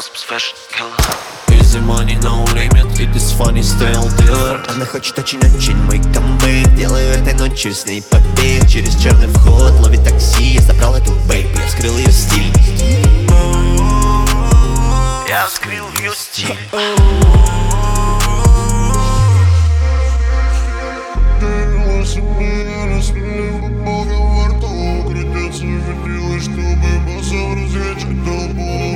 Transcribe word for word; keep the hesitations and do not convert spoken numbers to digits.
Gossips fashion killer. Easy money, no limit, it is funny style dealer. Она хочет очень-очень мой камбэк. Делаю этой ночью с ней побег. Через черный вход ловит такси. Я забрал эту бэйб, я вскрыл ее стиль. Я вскрыл ее стиль. Крутятся, чтобы басом разгречь толпу.